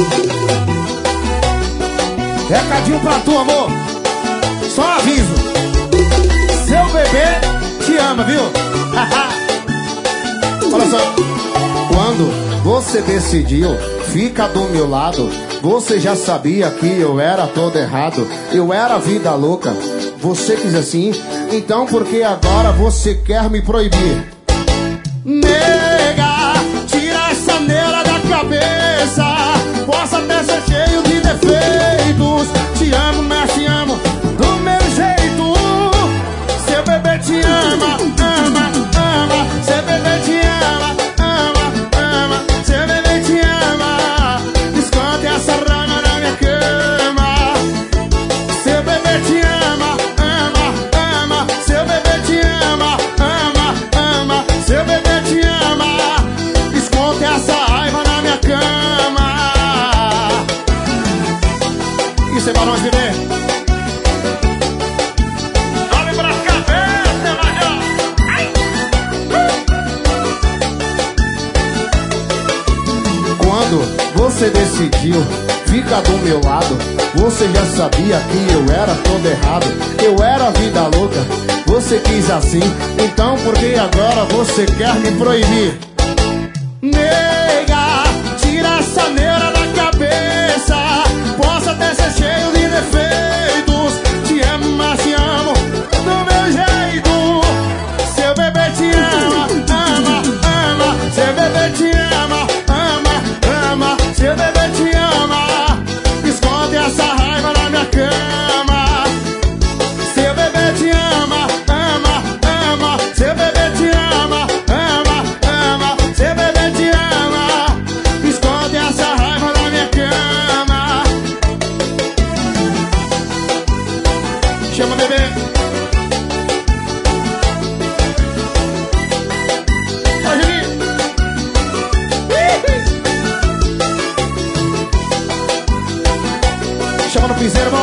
Recadinho pra tu, amor. Só aviso. Seu bebê te ama, viu? Olha só. Quando você decidiu ficar do meu lado, você já sabia que eu era todo errado. Eu era vida louca. Você quis assim, então por que agora você quer me proibir? Nega, tira essa neura da cabeça. Posso até ser cheio de defeitos. Te amo, mas te amo do meu jeito. Seu bebê te ama, ama, ama. Seu bebê te ama, ama, ama. Seu bebê te ama. Esconde essa rama na minha cama. Seu bebê te ama, ama, ama. Seu bebê te ama, ama, ama. Seu bebê te ama. Esconde essa raiva na minha cama. Isso é pra nós, bebê. Olhe pra cabeça, Major. Quando você decidiu ficar do meu lado, você já sabia que eu era todo errado. Eu era vida louca, você quis assim, então por que agora você quer me proibir? Nega, tira essa neura da cabeça. Posso até ser cheio de defeitos. Te amo, mas te amo do meu jeito. Seu bebê te ama, ama, ama. Seu bebê te ama, ama, ama. Seu bebê te ama. Esconde essa raiva na minha cama. Seu bebê te ama, ama, ama. Seu bebê te ama, ama, ama. Seu bebê te ama. Esconde essa raiva na minha cama. Chama, bebê. Vai, Juninho. Chama no piseiro, vamos.